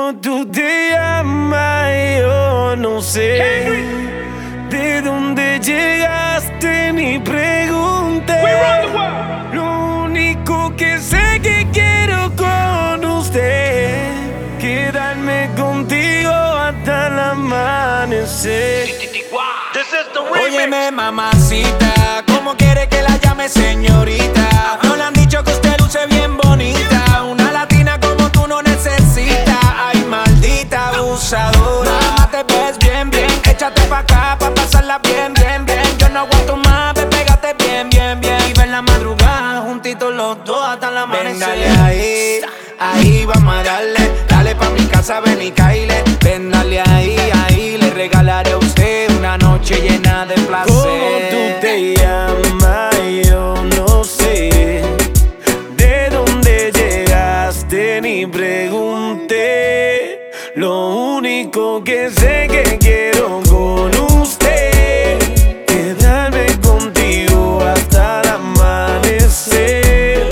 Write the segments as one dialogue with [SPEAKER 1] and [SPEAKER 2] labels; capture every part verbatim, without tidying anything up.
[SPEAKER 1] ¿Cómo tú te llamas? Yo no sé. ¿De dónde llegaste? Ni pregunté. Lo único que sé que quiero con usted, quedarme contigo hasta el amanecer.
[SPEAKER 2] Óyeme, mamacita, ¿cómo quiere que la llame señorita? No le han dicho que usted luce bien bonita. Una latina como tú no necesita. Ay, maldita abusadora. Mamá, te ves bien, bien. Échate pa' acá pa' pasarla bien, bien, bien. Yo no aguanto más, ve, pégate bien, bien, bien. Y ver la madrugada juntitos los dos hasta el amanecer. Ven, dale ahí, ahí vamos a darle. Dale pa' mi casa, ven y caile. Ven, dale ahí, ahí. Le regalaré a usted una noche llena de placer.
[SPEAKER 1] ¿Cómo tú te llamas? Yo no sé. ¿De dónde llegaste? Ni pregunté. Lo único que sé que quiero con usted, quedarme contigo hasta el amanecer.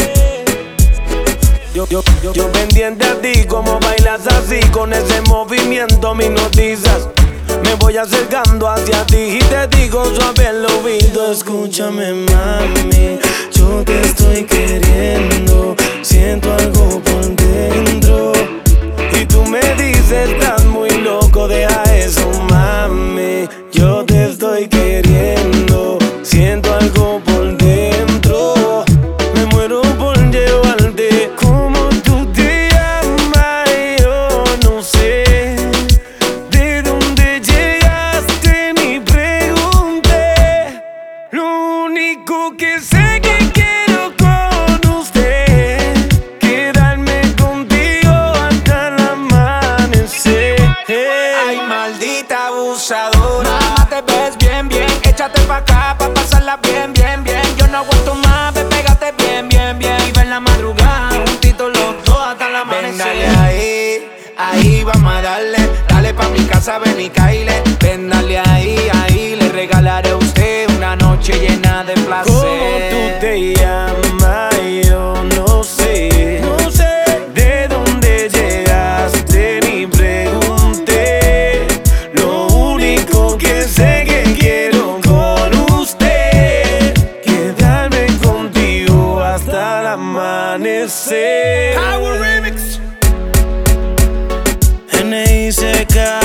[SPEAKER 1] Yo, yo, yo, yo pendiente a ti, como bailas así, con ese movimiento me noticias. Me voy acercando hacia ti y te digo suave al oído: escúchame, mami, yo te estoy queriendo. Siento algo por dentro y tú me dices, estás muy loco, deja eso, mami. Yo te estoy queriendo. Siento algo por dentro, me muero por llevarte. ¿Cómo tú te llamas? Yo no sé. ¿De dónde llegaste? Ni pregunté. Lo único que sé que quiero con usted, quedarme contigo hasta el amanecer.
[SPEAKER 2] Ay, maldita abusadora. Mamá, te ves bien, bien. Échate pa' acá pa' pasarla bien, bien, bien. Yo no aguanto más, ve, pégate bien, bien, bien. Y ver la madrugada juntitos los dos hasta el amanecer. Ven, dale ahí, ahí vamos a darle. Dale pa' mi casa, ven y caile. Ven, dale ahí, ahí. Le regalaré a usted una noche llena de placer.
[SPEAKER 1] ¿Cómo tú te llamas? Yo no sé. No sé. ¿De dónde llegaste? Ni pregunté. Lo único que sé que quiero con usted, quedarme contigo hasta el amanecer.
[SPEAKER 2] Power Remix.
[SPEAKER 1] N I C K